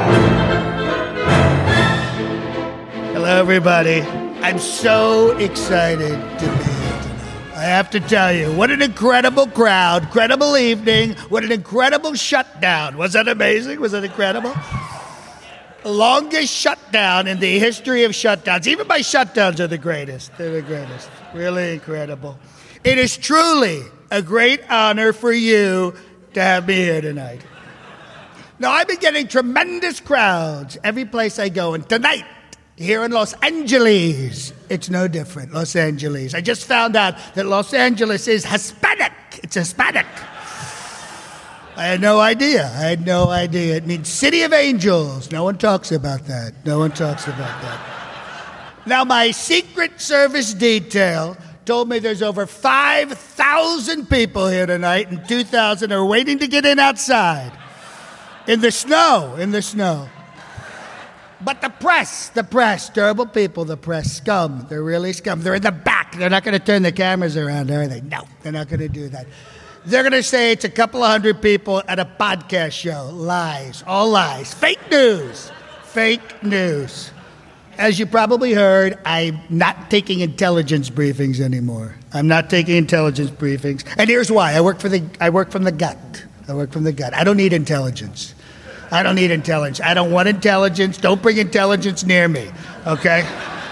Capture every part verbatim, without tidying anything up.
Hello, everybody. I'm so excited to be here tonight. I have to tell you, what an incredible crowd, incredible evening, what an incredible shutdown. Was that amazing? Was that incredible? The longest shutdown in the history of shutdowns. Even my shutdowns are the greatest. They're the greatest. Really incredible. It is truly a great honor for you to have me here tonight. Now, I've been getting tremendous crowds every place I go, and tonight, here in Los Angeles, it's no different. Los Angeles. I just found out that Los Angeles is Hispanic. It's Hispanic. I had no idea. I had no idea. It means City of Angels. No one talks about that. No one talks about that. Now, my Secret Service detail told me there's over five thousand people here tonight, and two thousand are waiting to get in outside. In the snow. In the snow. But the press, the press, terrible people, the press, scum. They're really scum. They're in the back. They're not going to turn the cameras around, are they? No, they're not going to do that. They're going to say it's a couple of hundred people at a podcast show. Lies, all lies. Fake news, fake news. As you probably heard, I'm not taking intelligence briefings anymore. I'm not taking intelligence briefings. And here's why. I work for the. I work from the gut. I work from the gut. I don't need intelligence. I don't need intelligence. I don't want intelligence. Don't bring intelligence near me, okay?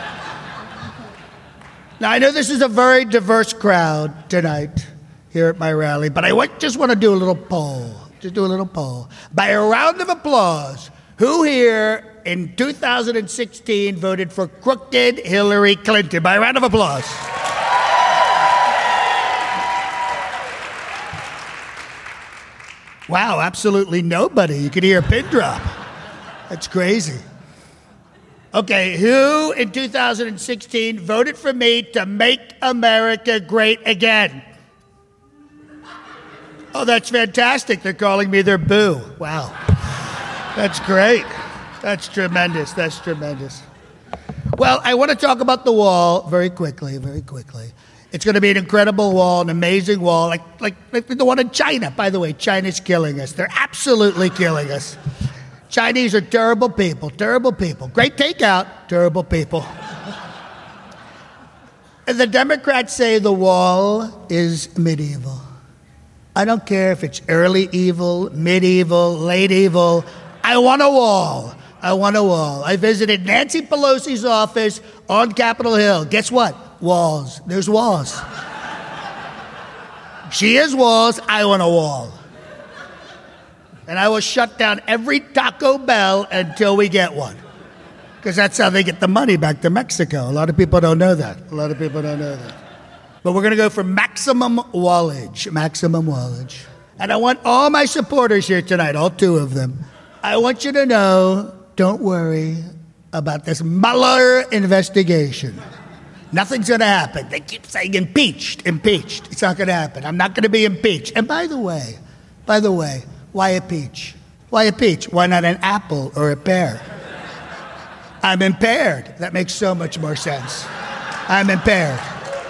Now, I know this is a very diverse crowd tonight here at my rally, but I just want to do a little poll. Just do a little poll. By a round of applause, who here in two thousand sixteen voted for crooked Hillary Clinton? By a round of applause. Wow, absolutely nobody. You could hear a pin drop. That's crazy. Okay, who in two thousand sixteen voted for me to make America great again? Oh, that's fantastic. They're calling me their boo. Wow. That's great. That's tremendous. That's tremendous. Well, I want to talk about the wall very quickly, very quickly. It's going to be an incredible wall, an amazing wall, like, like, like the one in China. By the way, China's killing us. They're absolutely killing us. Chinese are terrible people, terrible people. Great takeout, terrible people. And the Democrats say the wall is medieval. I don't care if it's early evil, medieval, late evil. I want a wall. I want a wall. I visited Nancy Pelosi's office on Capitol Hill. Guess what? Walls. There's walls. She has walls. I want a wall. And I will shut down every Taco Bell until we get one. Because that's how they get the money back to Mexico. A lot of people don't know that. A lot of people don't know that. But we're going to go for maximum wallage. Maximum wallage. And I want all my supporters here tonight, all two of them. I want you to know, don't worry about this Mueller investigation. Nothing's going to happen. They keep saying impeached, impeached. It's not going to happen. I'm not going to be impeached. And by the way, by the way, why a peach? Why a peach? Why not an apple or a pear? I'm impaired. That makes so much more sense. I'm impaired.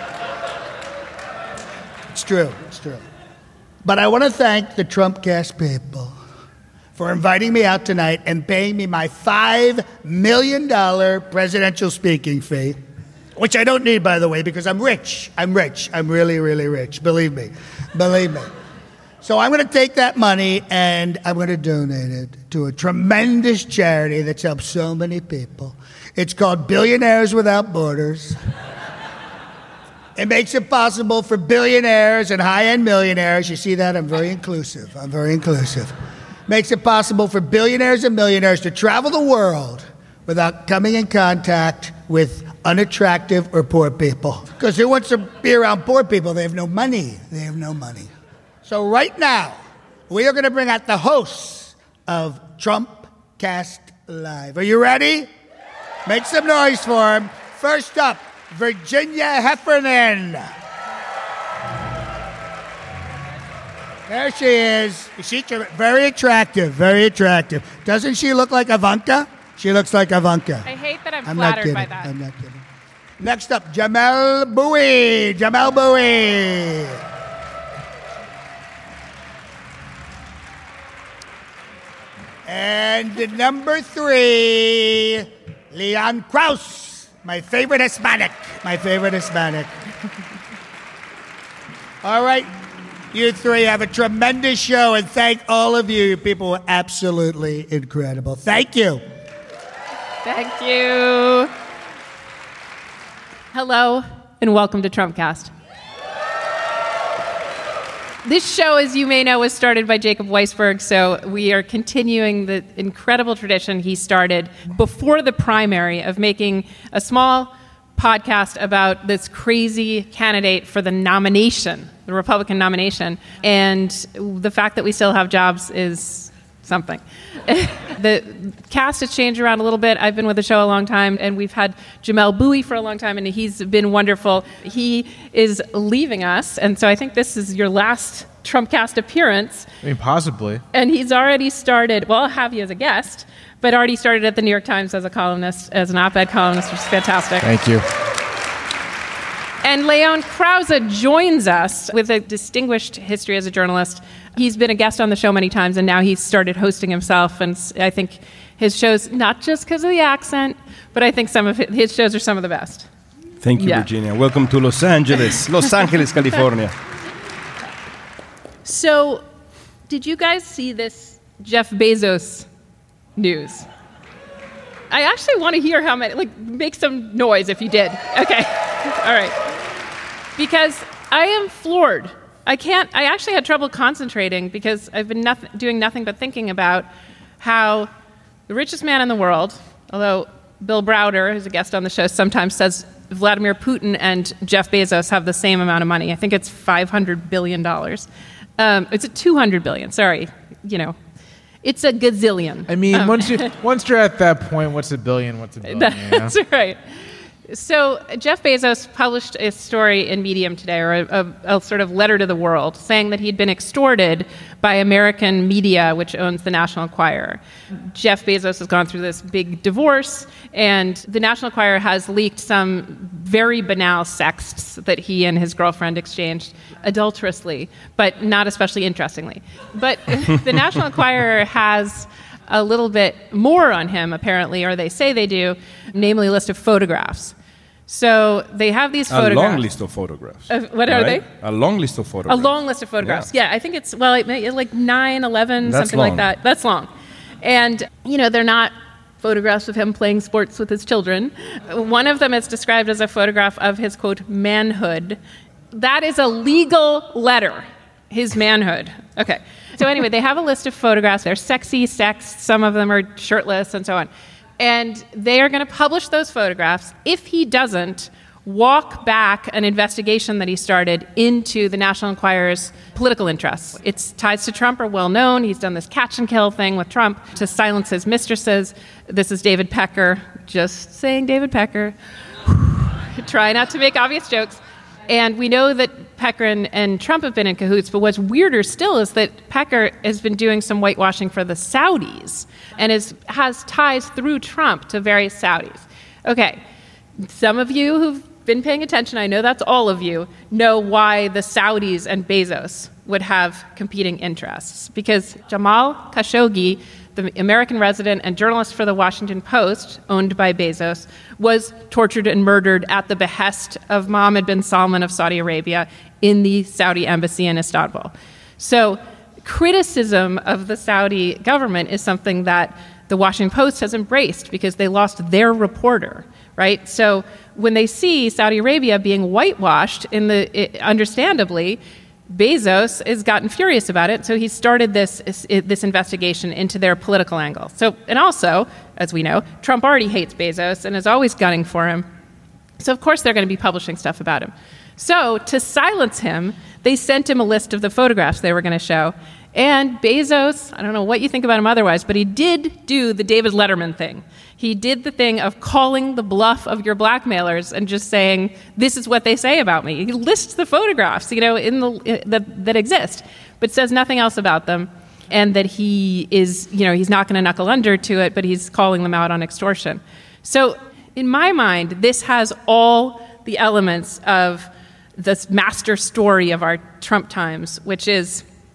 It's true. It's true. But I want to thank the Trumpcast people for inviting me out tonight and paying me my five million dollars presidential speaking fee, which I don't need, by the way, because I'm rich. I'm rich. I'm really, really rich. Believe me. Believe me. So I'm going to take that money and I'm going to donate it to a tremendous charity that's helped so many people. It's called Billionaires Without Borders. It makes it possible for billionaires and high-end millionaires. You see that? I'm very inclusive. I'm very inclusive. Makes it possible for billionaires and millionaires to travel the world without coming in contact with unattractive or poor people. Because who wants to be around poor people? They have no money. They have no money. So right now, we are going to bring out the hosts of Trumpcast Live. Are you ready? Make some noise for them. First up, Virginia Heffernan. There she is. She's very attractive, very attractive. Doesn't she look like Ivanka? She looks like Ivanka. I hate that I'm, I'm flattered not kidding. by that. I'm not kidding. Next up, Jamel Bowie. Jamel Bowie. And the number three, Leon Krause, my favorite Hispanic. My favorite Hispanic. All right, you three have a tremendous show, and thank all of you. You people were absolutely incredible. Thank you. Thank you. Hello, and welcome to Trumpcast. This show, as you may know, was started by Jacob Weisberg, so we are continuing the incredible tradition he started before the primary of making a small podcast about this crazy candidate for the nomination, the Republican nomination, and the fact that we still have jobs is something. The cast has changed around a little bit. I've been with the show a long time, and we've had Jamel Bowie for a long time, and he's been wonderful. He is leaving us, and so I think this is your last Trumpcast appearance. I mean, possibly. And he's already started, well, I'll have you as a guest, but already started at the New York Times as a columnist, as an op-ed columnist, which is fantastic. Thank you. And Leon Krause joins us with a distinguished history as a journalist. He's been a guest on the show many times, and now he's started hosting himself. And I think his shows, not just because of the accent, but I think some of his shows are some of the best. Thank you, yeah. Virginia. Welcome to Los Angeles, Los Angeles, California. So, did you guys see this Jeff Bezos news? I actually want to hear how many, like, make some noise if you did. Okay. All right. Because I am floored. I can't, I actually had trouble concentrating because I've been noth- doing nothing but thinking about how the richest man in the world, although Bill Browder, who's a guest on the show, sometimes says Vladimir Putin and Jeff Bezos have the same amount of money. I think it's five hundred billion dollars. Um, it's a two hundred billion dollars, sorry. You know, it's a gazillion. I mean, um, once, you, once you're at that point, what's a billion, what's a billion? That's you know? right. So Jeff Bezos published a story in Medium today, or a, a, a sort of letter to the world, saying that he'd been extorted by American media, which owns the National Enquirer. Jeff Bezos has gone through this big divorce, and the National Enquirer has leaked some very banal sexts that he and his girlfriend exchanged adulterously, but not especially interestingly. But the National Enquirer has a little bit more on him, apparently, or they say they do, namely a list of photographs. So they have these photographs. A long list of photographs. Uh, what are right? they? A long list of photographs. A long list of photographs. Yeah, yeah I think it's, well, it, like nine, eleven, That's something long. like that. That's long. And, you know, they're not photographs of him playing sports with his children. One of them is described as a photograph of his, quote, manhood. That is a legal letter, his manhood. Okay. So anyway, they have a list of photographs. They're sexy, sex. Some of them are shirtless and so on. And they are going to publish those photographs if he doesn't walk back an investigation that he started into the National Enquirer's political interests. Its ties to Trump are well known. He's done this catch and kill thing with Trump to silence his mistresses. This is David Pecker, just saying David Pecker. Try not to make obvious jokes. And we know that Pecker and, and Trump have been in cahoots, but what's weirder still is that Pecker has been doing some whitewashing for the Saudis and is, has ties through Trump to various Saudis. Okay, some of you who've been paying attention, I know that's all of you, know why the Saudis and Bezos would have competing interests. Because Jamal Khashoggi, the American resident and journalist for the Washington Post, owned by Bezos, was tortured and murdered at the behest of Mohammed bin Salman of Saudi Arabia in the Saudi embassy in Istanbul. So criticism of the Saudi government is something that the Washington Post has embraced because they lost their reporter, right? So when they see Saudi Arabia being whitewashed, in the it, understandably, Bezos has gotten furious about it, so he started this this investigation into their political angle. So, and also, as we know, Trump already hates Bezos and is always gunning for him. So, of course, they're going to be publishing stuff about him. So, to silence him, they sent him a list of the photographs they were going to show. And Bezos, I don't know what you think about him otherwise, but he did do the David Letterman thing. He did the thing of calling the bluff of your blackmailers and just saying, this is what they say about me. He lists the photographs, you know, in the in, that, that exist, but says nothing else about them, and that he is, you know, he's not going to knuckle under to it, but he's calling them out on extortion. So in my mind, this has all the elements of this master story of our Trump times, which is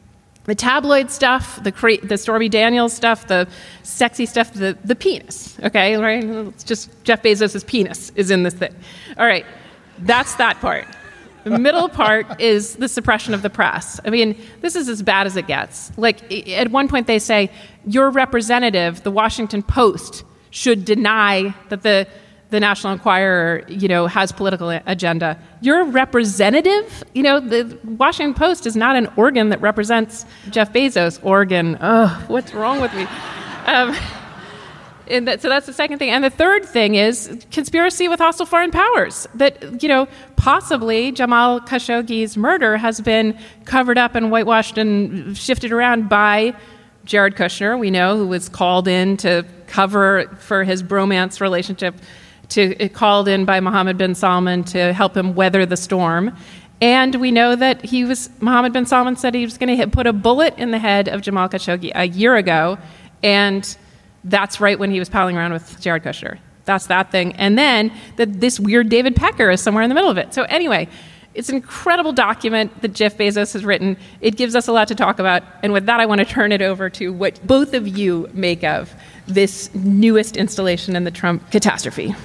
The tabloid stuff, the cra- the Stormy Daniels stuff, the sexy stuff, the, the penis, okay, right? It's just Jeff Bezos' penis is in this thing. All right, that's that part. The middle part is the suppression of the press. I mean, this is as bad as it gets. Like, at one point they say, your representative, the Washington Post, should deny that the the National Enquirer, you know, has political agenda. Your representative, you know, the Washington Post is not an organ that represents Jeff Bezos. Organ, oh, what's wrong with me? Um, and that, so that's the second thing. And the third thing is conspiracy with hostile foreign powers. That, you know, possibly Jamal Khashoggi's murder has been covered up and whitewashed and shifted around by Jared Kushner, we know, who was called in to cover for his bromance relationship, to called in by Mohammed bin Salman to help him weather the storm. And we know that he was, Mohammed bin Salman said he was going to put a bullet in the head of Jamal Khashoggi a year ago, and that's right when he was palling around with Jared Kushner. That's that thing. And then that this weird David Pecker is somewhere in the middle of it. So anyway, it's an incredible document that Jeff Bezos has written. It gives us a lot to talk about. And with that, I want to turn it over to what both of you make of this newest installation in the Trump catastrophe.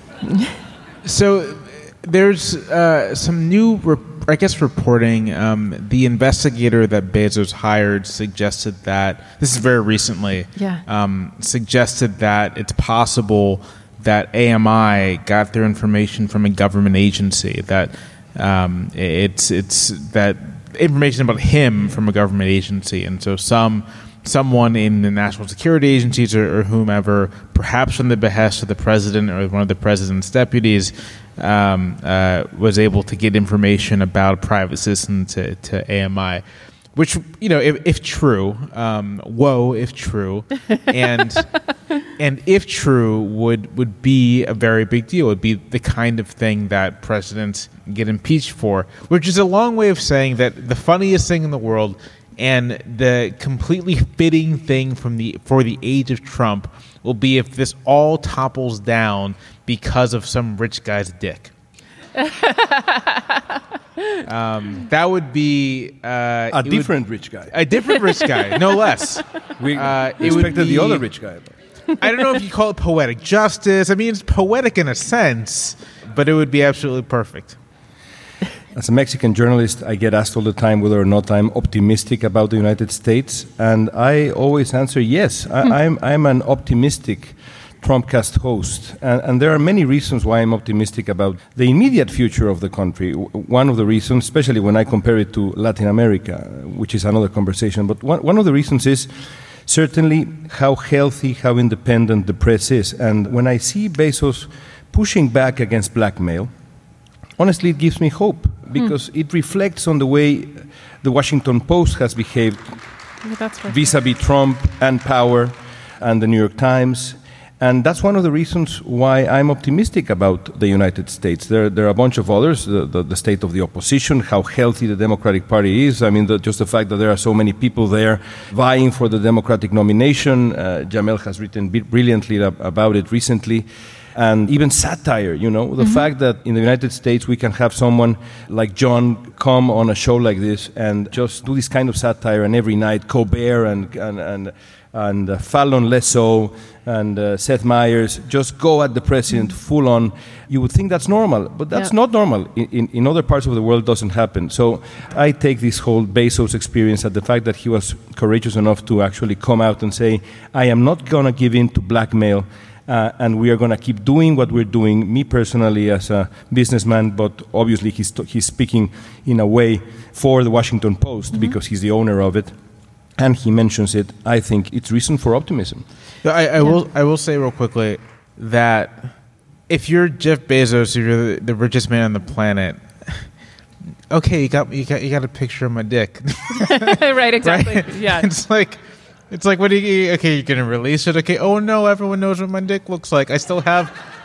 So there's uh, some new, rep- I guess, reporting. Um, the investigator that Bezos hired suggested that, this is very recently, yeah. um, suggested that it's possible that A M I got their information from a government agency, that um, it's it's that information about him from a government agency. And so some someone in the national security agencies or, or whomever, perhaps from the behest of the president or one of the president's deputies, um, uh, was able to get information about a private citizen to, to A M I, which, you know, if, if true, um, whoa, if true, and and if true, would would be a very big deal. It would be the kind of thing that presidents get impeached for, which is a long way of saying that the funniest thing in the world and the completely fitting thing from the for the age of Trump will be if this all topples down because of some rich guy's dick. um, that would be uh, A different would, rich guy. A different rich guy, no less. We uh, it expected would be, the other rich guy. I don't know if you call it poetic justice. I mean, it's poetic in a sense, but it would be absolutely perfect. As a Mexican journalist, I get asked all the time whether or not I'm optimistic about the United States, and I always answer yes. I, I'm, I'm an optimistic Trumpcast host, and, and there are many reasons why I'm optimistic about the immediate future of the country. One of the reasons, especially when I compare it to Latin America, which is another conversation, but one, one of the reasons is certainly how healthy, how independent the press is. And when I see Bezos pushing back against blackmail, honestly, it gives me hope, because mm. it reflects on the way the Washington Post has behaved well, vis-a-vis Trump and power and the New York Times. And that's one of the reasons why I'm optimistic about the United States. There, there are a bunch of others, the, the, the state of the opposition, how healthy the Democratic Party is. I mean, the, just the fact that there are so many people there vying for the Democratic nomination. Uh, Jamel has written brilliantly about it recently. And even satire, you know, the mm-hmm. fact that in the United States we can have someone like John come on a show like this and just do this kind of satire, and every night Colbert and and and, and uh, Fallon less so, and uh, Seth Meyers just go at the president full on. You would think that's normal, but that's yeah. not normal. In, in, in other parts of the world, it doesn't happen. So I take this whole Bezos experience at the fact that he was courageous enough to actually come out and say, I am not going to give in to blackmail. Uh, and we are going to keep doing what we're doing, me personally as a businessman, but obviously he's, t- he's speaking in a way for the Washington Post mm-hmm. because he's the owner of it, and he mentions it. I think it's reason for optimism. I, I yeah. will I will say real quickly that if you're Jeff Bezos, if you're the, the richest man on the planet, okay, you got you got you got a picture of my dick, right? Exactly. Right? Yeah, it's like. It's like, what do you, okay, you're going to release it? Okay, oh no, everyone knows what my dick looks like. I still have,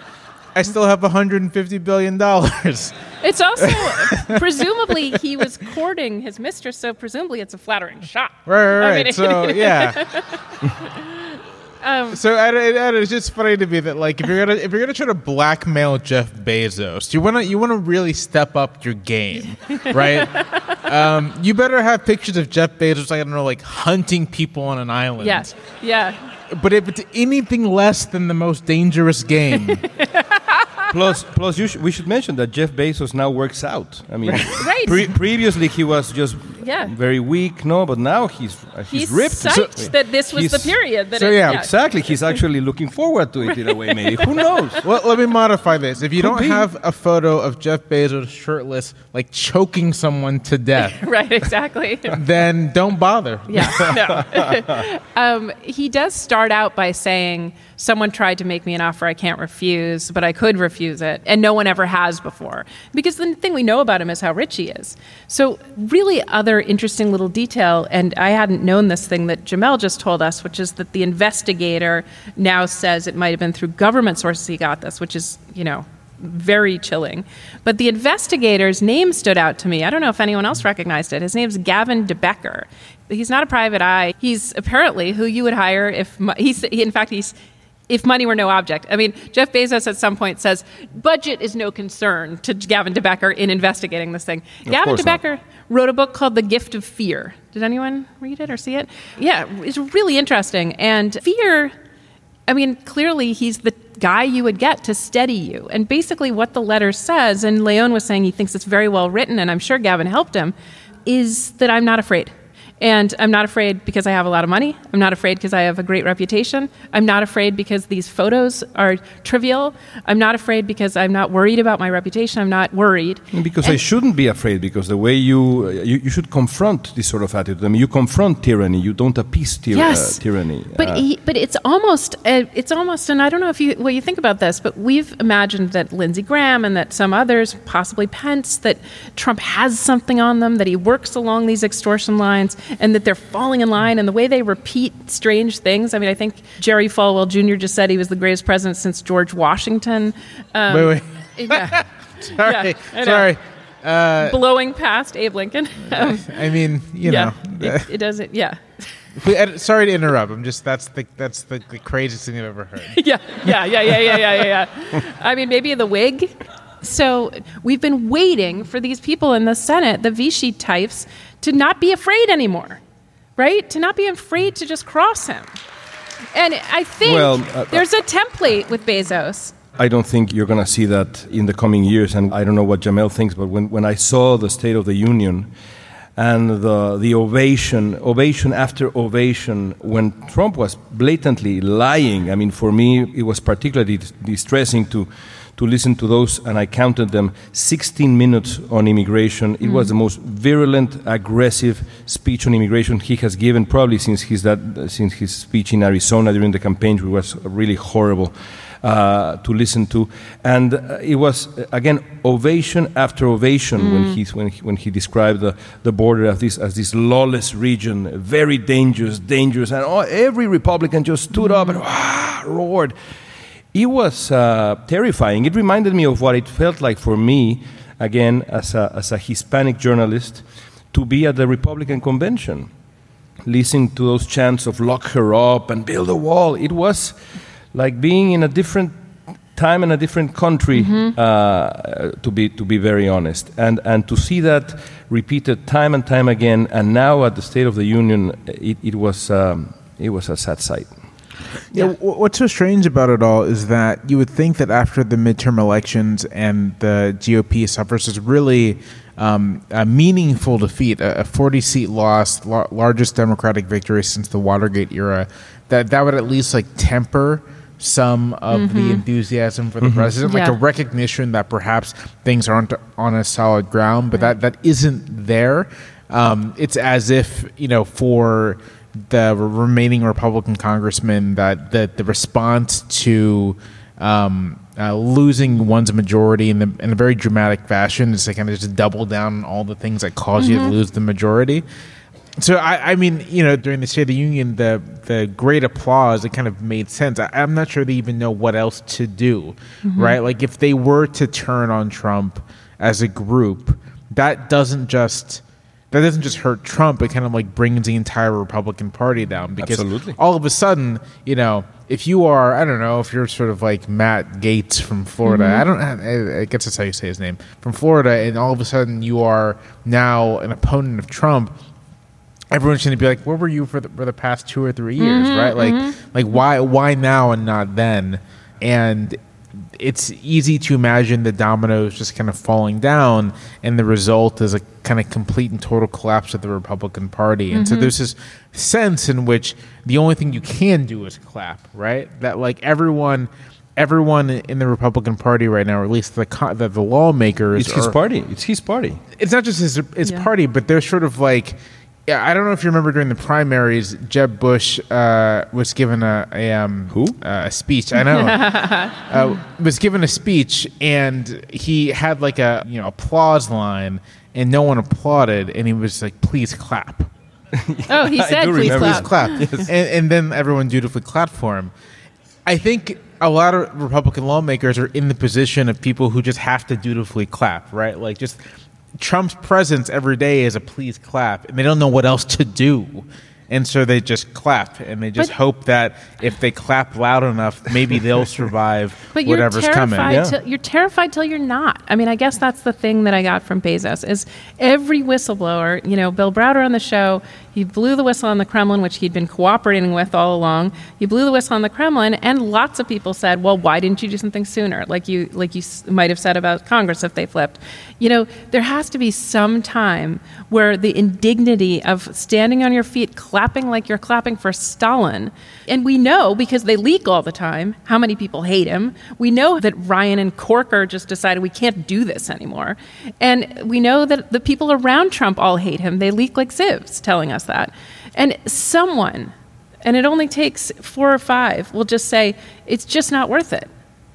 I still have one hundred fifty billion dollars. It's also, presumably, he was courting his mistress, so presumably it's a flattering shot. Right, right, right. I mean, so, yeah. Um, so Ed, Ed, Ed, it's just funny to me that like if you're gonna if you're gonna try to blackmail Jeff Bezos, you wanna you wanna really step up your game, right? um, you better have pictures of Jeff Bezos, I don't know, like hunting people on an island. yeah, yeah. But if it's anything less than the most dangerous game. Plus, plus, you sh- we should mention that Jeff Bezos now works out. I mean, Right. pre- previously he was just Yeah. very weak, no, but now he's uh, he's, He's ripped. psyched So- that this was he's- the period. That so it, yeah, Exactly, he's actually looking forward to it in a way. Maybe who knows? Well, let me modify this. If you Could don't be. have a photo of Jeff Bezos shirtless, like choking someone to death, Right, exactly. then don't bother. Yeah, no. um, he does start out by saying, someone tried to make me an offer I can't refuse, but I could refuse it, and no one ever has before. Because the thing we know about him is how rich he is. So really other interesting little detail, and I hadn't known this thing that Jamel just told us, which is that the investigator now says it might have been through government sources he got this, which is, you know, very chilling. But the investigator's name stood out to me. I don't know if anyone else recognized it. His name's Gavin DeBecker. He's not a private eye. He's apparently who you would hire if mo- he's. He, in fact, he's if money were no object. I mean, Jeff Bezos at some point says budget is no concern to Gavin DeBecker in investigating this thing. Of Gavin course not. DeBecker wrote a book called The Gift of Fear. Did anyone read it or see it? Yeah, it's really interesting. And fear, I mean, clearly he's the guy you would get to steady you. And basically what the letter says, and Leon was saying he thinks it's very well written, and I'm sure Gavin helped him, is that I'm not afraid. And I'm not afraid because I have a lot of money. I'm not afraid because I have a great reputation. I'm not afraid because these photos are trivial. I'm not afraid because I'm not worried about my reputation. I'm not worried. Because And- I shouldn't be afraid. Because the way you, you you should confront this sort of attitude. I mean, you confront tyranny. You don't appease tyr- Yes. uh, tyranny. But Uh, he, but it's almost uh, it's almost, and I don't know if you what you think about this, but we've imagined that Lindsey Graham and that some others, possibly Pence, that Trump has something on them, that he works along these extortion lines, and that they're falling in line, and the way they repeat strange things. I mean, I think Jerry Falwell Junior just said he was the greatest president since George Washington. Um, Wait, wait. Yeah, Sorry. Yeah, I know. Sorry. Uh, blowing past Abe Lincoln. Um, I mean, you yeah, know. it, it doesn't. Yeah. Wait, Ed, sorry to interrupt. I'm just that's the that's the, the craziest thing I've ever heard. yeah, yeah, yeah, yeah, yeah, yeah, yeah, yeah. I mean, maybe the wig. So we've been waiting for these people in the Senate, the Vichy types, to not be afraid anymore, right? To not be afraid to just cross him. And I think Well, uh, there's a template with Bezos. I don't think you're going to see that in the coming years, and I don't know what Jamel thinks, but when, when I saw the State of the Union and the, the ovation, ovation after ovation, when Trump was blatantly lying, I mean, for me, it was particularly dis- distressing to, to listen to those, and I counted them, sixteen minutes on immigration. It mm. was the most virulent, aggressive speech on immigration he has given, probably since his, that, since his speech in Arizona during the campaign, which was really horrible. Uh, to listen to, and uh, it was uh, again ovation after ovation mm. when he when he, when he described the, the border as this as this lawless region, very dangerous, dangerous, and oh, every Republican just stood mm. up and ah, roared. It was uh, terrifying. It reminded me of what it felt like for me, again as a as a Hispanic journalist, to be at the Republican convention, listening to those chants of "lock her up" and "build a wall." It was like being in a different time and a different country, mm-hmm. uh, to be to be very honest, and and to see that repeated time and time again, and now at the State of the Union, it, it was um, it was a sad sight. Yeah. yeah. What's so strange about it all is that you would think that after the midterm elections and the G O P suffers this really um, a meaningful defeat, a forty-seat loss, lar- largest Democratic victory since the Watergate era, that that would at least like temper some of mm-hmm. the enthusiasm for the mm-hmm. president, like yeah. a recognition that perhaps things aren't on a solid ground, but right. that, that isn't there. Um, it's as if, you know, for the remaining Republican congressmen, that the, the response to um, uh, losing one's majority in, the, in a very dramatic fashion is to kind of just double down on all the things that cause mm-hmm. you to lose the majority. So, I, I mean, you know, during the State of the Union, the the great applause, it kind of made sense. I, I'm not sure they even know what else to do, mm-hmm. right? Like, if they were to turn on Trump as a group, that doesn't just... that doesn't just hurt Trump, it kind of like brings the entire Republican Party down. Because Absolutely. all of a sudden, you know, if you are, I don't know, if you're sort of like Matt Gaetz from Florida, mm-hmm. I don't, I, I guess that's how you say his name, from Florida, and all of a sudden you are now an opponent of Trump, everyone's going to be like, where were you for the, for the past two or three years, mm-hmm, right? Like, mm-hmm. like why, why now and not then? And it's easy to imagine the dominoes just kind of falling down, and the result is a kind of complete and total collapse of the Republican Party. And mm-hmm. so there's this sense in which the only thing you can do is clap, right? That like everyone, everyone in the Republican Party right now, or at least the the, the lawmakers, it's his are, party. It's his party. It's not just his his yeah. party, but they're sort of like. Yeah, I don't know if you remember during the primaries, Jeb Bush uh, was given a a, um, Who? Uh, a speech. I know uh, was given a speech, and he had like a you know applause line, and no one applauded, and he was like, "Please clap." Oh, he said, "Please clap." Please clap, yes. and, and then everyone dutifully clapped for him. I think a lot of Republican lawmakers are in the position of people who just have to dutifully clap, right? Like just. Trump's presence every day is a please clap, and they don't know what else to do. And so they just clap, and they just but, hope that if they clap loud enough, maybe they'll survive but you're whatever's coming. Yeah. Till, you're terrified till you're not. I mean, I guess that's the thing that I got from Bezos is every whistleblower, you know, Bill Browder on the show, he blew the whistle on the Kremlin, which he'd been cooperating with all along. He blew the whistle on the Kremlin, and lots of people said, well, why didn't you do something sooner? Like you, like you might have said about Congress if they flipped. You know, there has to be some time where the indignity of standing on your feet, clapping like you're clapping for Stalin. And we know, because they leak all the time, how many people hate him. We know that Ryan and Corker just decided we can't do this anymore. And we know that the people around Trump all hate him. They leak like sieves telling us that. And someone, and it only takes four or five, will just say, it's just not worth it.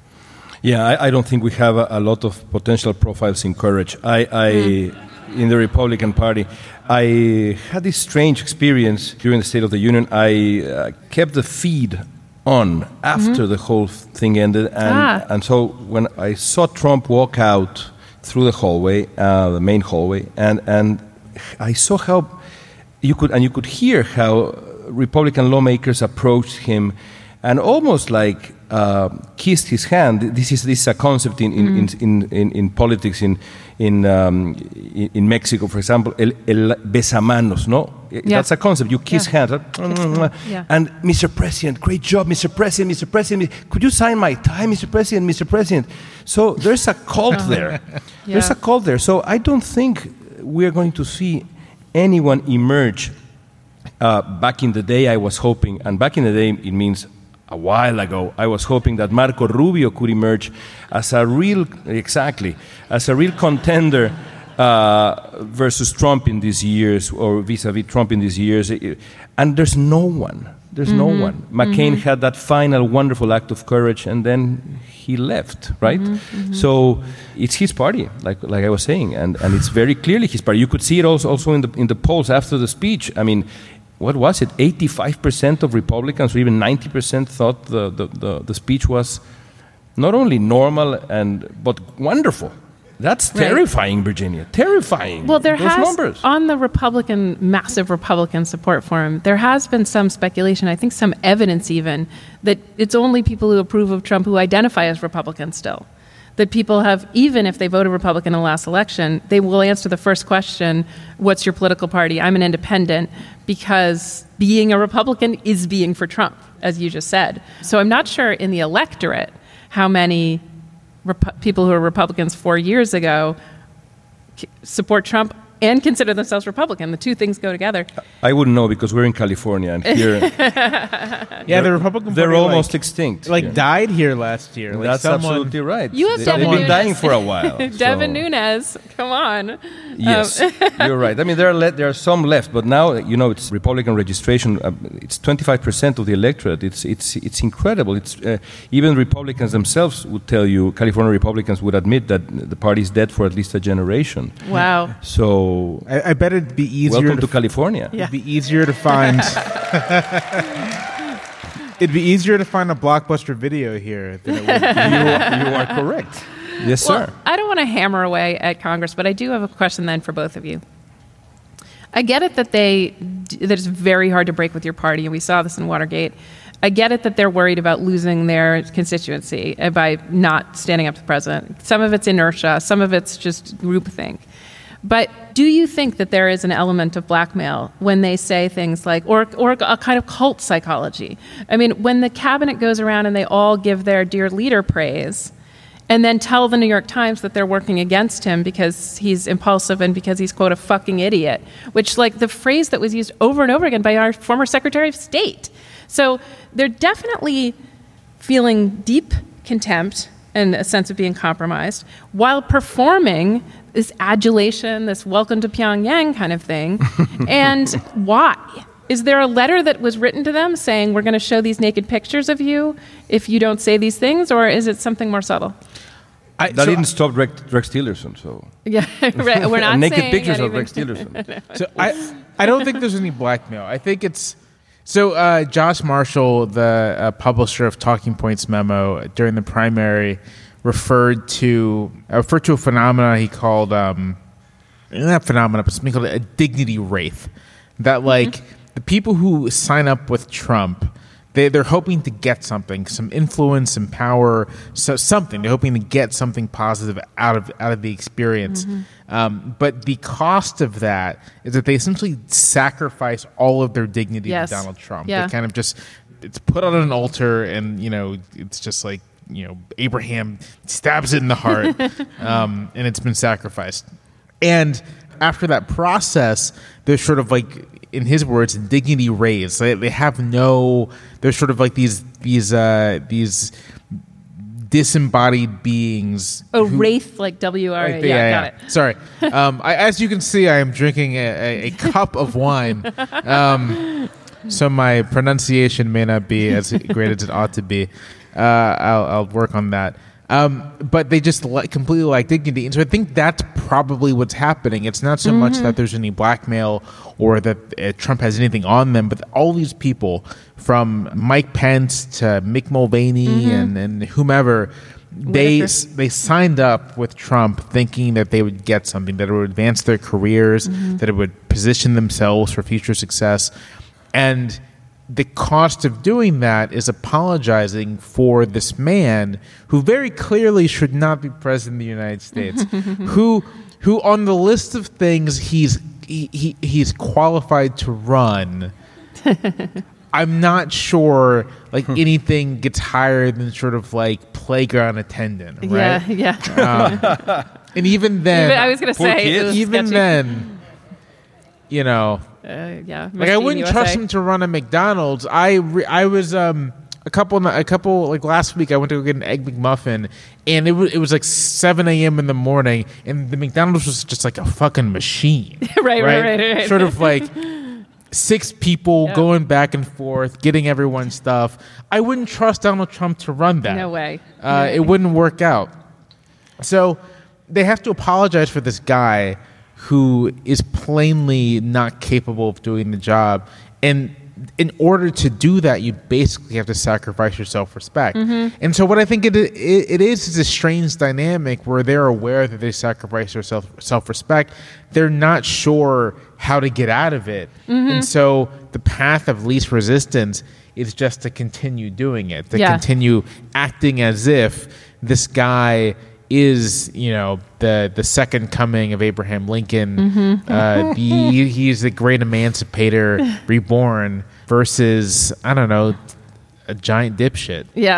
Yeah, I, I don't think we have a, a lot of potential profiles in courage. I, I mm. in the Republican Party, I had this strange experience during the State of the Union. I uh, kept the feed on after mm-hmm. the whole thing ended, and ah. and so when I saw Trump walk out through the hallway, uh, the main hallway, and and I saw how you could and you could hear how Republican lawmakers approached him, and almost like. Uh, kissed his hand. This is this is a concept in in, mm. in, in, in politics in in um, in, in Mexico, for example, el, el besamanos. No, yeah. That's a concept. You kiss yeah. hands. Yeah. And Mister President, great job, Mister President, Mister President. Could you sign my tie, Mister President, Mister President? So there's a cult there. Yeah. There's a cult there. So I don't think we are going to see anyone emerge. Uh, back in the day, I was hoping, and back in the day, it means. A while ago, I was hoping that Marco Rubio could emerge as a real, exactly, as a real contender uh, versus Trump in these years, or vis-a-vis Trump in these years. And there's no one. There's mm-hmm. no one. McCain mm-hmm. had that final wonderful act of courage, and then he left, right? Mm-hmm. Mm-hmm. So it's his party, like like I was saying, and, and it's very clearly his party. You could see it also also in the in the polls after the speech. I mean. What was it? eighty-five percent of Republicans, or even ninety percent, thought the, the, the, the speech was not only normal and but wonderful. That's right. Terrifying, Virginia. Terrifying. Well, there those has numbers. On the Republican massive Republican support forum, there has been some speculation. I think some evidence even that it's only people who approve of Trump who identify as Republicans still. That people have, even if they voted Republican in the last election, they will answer the first question, what's your political party? I'm an independent, because being a Republican is being for Trump, as you just said. So I'm not sure in the electorate how many Rep- people who were Republicans four years ago support Trump and consider themselves Republican. The two things go together. I wouldn't know because we're in California and here. Yeah, the Republican They're Party, almost like, extinct. Like here. died here last year. Like That's someone, absolutely right. You have they, Devin They've been Nunes. dying for a while. Devin so. Nunes, come on. Yes, um. you're right. I mean, there are le- there are some left, but now you know it's Republican registration. Uh, it's twenty-five percent of the electorate. It's it's it's incredible. It's uh, even Republicans themselves would tell you. California Republicans would admit that the party is dead for at least a generation. Wow. So I, I bet it'd be easier. Welcome to, to California. Yeah. It'd be easier to find. It'd be easier to find a Blockbuster Video here than it would. you, are, you are correct. Yes, well, sir. I don't want to hammer away at Congress, but I do have a question then for both of you. I get it that they that it's very hard to break with your party, and we saw this in Watergate. I get it that they're worried about losing their constituency by not standing up to the president. Some of it's inertia, some of it's just groupthink. But do you think that there is an element of blackmail when they say things like, or or a kind of cult psychology? I mean, when the cabinet goes around and they all give their dear leader praise, and then tell the New York Times that they're working against him because he's impulsive and because he's, quote, a fucking idiot, which, like, the phrase that was used over and over again by our former Secretary of State. So they're definitely feeling deep contempt and a sense of being compromised while performing this adulation, this welcome to Pyongyang kind of thing. And why? Is there a letter that was written to them saying, we're going to show these naked pictures of you if you don't say these things, or is it something more subtle? I, that so didn't stop Rex, Rex Tillerson, so... Yeah, right. We're not naked saying pictures anything. of Rex Tillerson. So I, I don't think there's any blackmail. I think it's... So uh, Josh Marshall, the uh, publisher of Talking Points memo, during the primary, referred to uh, referred to a phenomenon he called... Um, not phenomena, but something called a dignity wraith. That, like... Mm-hmm. The people who sign up with Trump, they, they're hoping to get something, some influence and power, so something. They're hoping to get something positive out of out of the experience. Mm-hmm. Um, but the cost of that is that they essentially sacrifice all of their dignity yes. to Donald Trump. Yeah. They kind of just, it's put on an altar, and, you know, it's just like, you know, Abraham stabs it in the heart, um, and it's been sacrificed. And after that process, they're sort of like, in his words, dignity raised. They, they have no. They're sort of like these these uh, these disembodied beings. Oh, who, wraith, like W R A. Like, yeah, yeah, got yeah. it. Sorry. Um, I, as you can see, I am drinking a, a, a cup of wine, um, so my pronunciation may not be as great as it ought to be. Uh, I'll, I'll work on that. Um, but they just li- completely lack dignity. And so I think that's probably what's happening. It's not so mm-hmm. much that there's any blackmail or that uh, Trump has anything on them, but all these people, from Mike Pence to Mick Mulvaney mm-hmm. and, and whomever, they they signed up with Trump thinking that they would get something, that it would advance their careers, mm-hmm. that it would position themselves for future success. And the cost of doing that is apologizing for this man who very clearly should not be president of the United States, who who on the list of things he's he, he he's qualified to run. I'm not sure like anything gets higher than sort of like playground attendant, right? Yeah, yeah. Um, and even then, even, I was going to say, kids. even sketchy. then, you know. Uh, yeah, like I wouldn't U S A. trust him to run a McDonald's. I re- I was um a couple a couple like last week I went to go get an egg McMuffin, and it was it was like seven a.m. in the morning, and the McDonald's was just like a fucking machine. right, right, right, right, right. Sort of like six people yeah. going back and forth, getting everyone's stuff. I wouldn't trust Donald Trump to run that. No way. Uh, no. It wouldn't work out. So they have to apologize for this guy who is plainly not capable of doing the job. And in order to do that, you basically have to sacrifice your self-respect. Mm-hmm. And so what I think it, it, it is is a strange dynamic where they're aware that they sacrifice their self, self-respect. They're not sure how to get out of it. Mm-hmm. And so the path of least resistance is just to continue doing it, to yeah. continue acting as if this guy is, you know, the the second coming of Abraham Lincoln. Mm-hmm. Uh, he, he's the great emancipator reborn versus, I don't know, a giant dipshit. Yeah.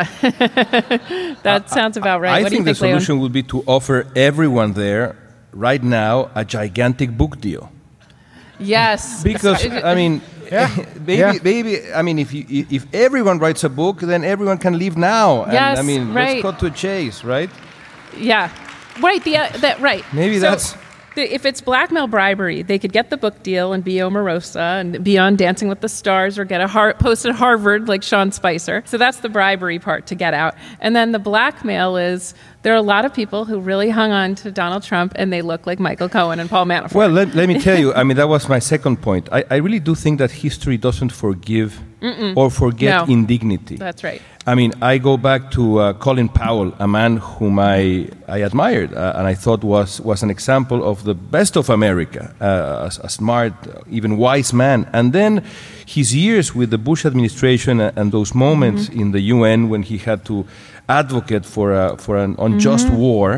That sounds about right. I what think do you the think, solution Leon? would be to offer everyone there right now a gigantic book deal. Yes. Because, I mean, Yeah. maybe, Yeah. maybe. I mean, if you, if everyone writes a book, then everyone can leave now. Yes, and, I mean, right. let's cut to a chase, right? Yeah, right. The uh, that right. Maybe So, that's- the, if it's blackmail bribery, they could get the book deal and be Omarosa and be on Dancing with the Stars or get a har- post at Harvard like Sean Spicer. So that's the bribery part to get out. And then the blackmail is there are a lot of people who really hung on to Donald Trump and they look like Michael Cohen and Paul Manafort. Well, let, let me tell you. I mean, that was my second point. I, I really do think that history doesn't forgive Mm-mm. or forget no. indignity. That's right. I mean, I go back to uh, Colin Powell, a man whom I, I admired uh, and I thought was, was an example of the best of America, uh, a, a smart, even wise man. And then his years with the Bush administration and, and those moments mm-hmm. in the U N when he had to advocate for, a, for an unjust mm-hmm. war,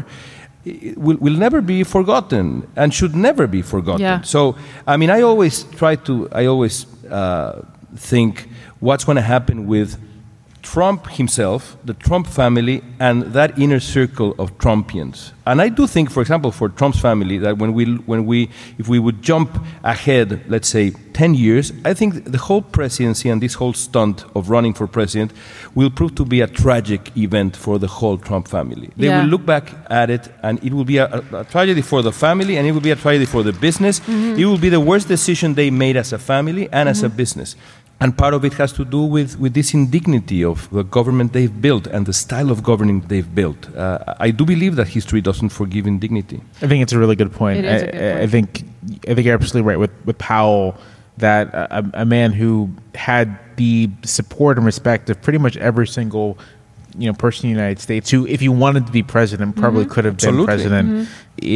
Will, will never be forgotten and should never be forgotten. Yeah. So, I mean, I always try to, I always uh, think what's going to happen with Trump himself, the Trump family, and that inner circle of Trumpians. And I do think, for example, for Trump's family, that when we, when we, if we would jump ahead, let's say, ten years, I think the whole presidency and this whole stunt of running for president will prove to be a tragic event for the whole Trump family. They yeah. will look back at it, and it will be a, a, a tragedy for the family, and it will be a tragedy for the business. Mm-hmm. It will be the worst decision they made as a family and mm-hmm. as a business. And part of it has to do with, with this indignity of the government they've built and the style of governing they've built. Uh, I do believe that history doesn't forgive indignity. I think it's a really good point. It is I, a good point. I think I think you're absolutely right with, with Powell, that a, a man who had the support and respect of pretty much every single you know person in the United States, who, if he wanted to be president, probably mm-hmm. could have been Absolutely. president, Mm-hmm.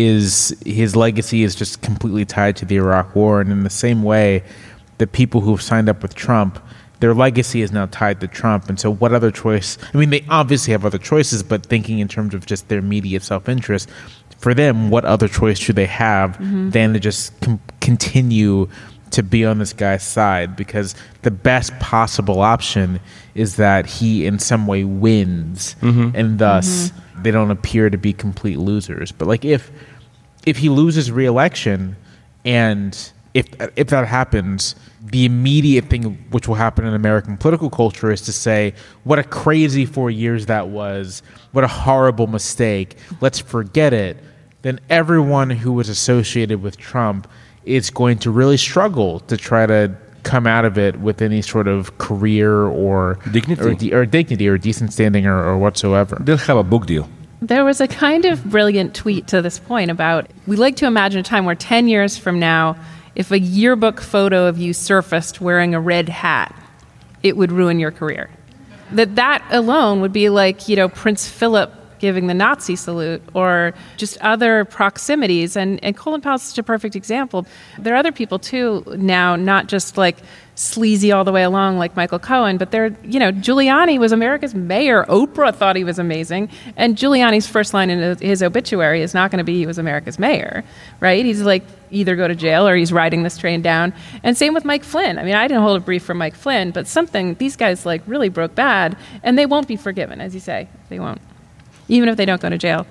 is his legacy is just completely tied to the Iraq War. And in the same way, the people who've signed up with Trump, their legacy is now tied to Trump. And so what other choice? I mean, they obviously have other choices, but thinking in terms of just their immediate self-interest, for them, what other choice should they have mm-hmm. than to just com- continue to be on this guy's side? Because the best possible option is that he in some way wins, mm-hmm. and thus mm-hmm. they don't appear to be complete losers. But like if if he loses re-election, and if if that happens, the immediate thing which will happen in American political culture is to say, what a crazy four years that was, what a horrible mistake, let's forget it. Then everyone who was associated with Trump is going to really struggle to try to come out of it with any sort of career or dignity or, de- or dignity or decent standing or, or whatsoever. They'll have a book deal. There was a kind of brilliant tweet to this point about, we like to imagine a time where ten years from now, if a yearbook photo of you surfaced wearing a red hat, it would ruin your career. That that alone would be like, you know, Prince Philip giving the Nazi salute, or just other proximities. And, and Colin Powell's such a perfect example. There are other people, too, now, not just like sleazy all the way along like Michael Cohen, but they're, you know, Giuliani was America's mayor. Oprah thought he was amazing. And Giuliani's first line in his obituary is not going to be he was America's mayor, right? He's like, either go to jail or he's riding this train down. And same with Mike Flynn. I mean, I didn't hold a brief for Mike Flynn, but something, these guys like really broke bad, and they won't be forgiven, as you say. They won't. Even if they don't go to jail.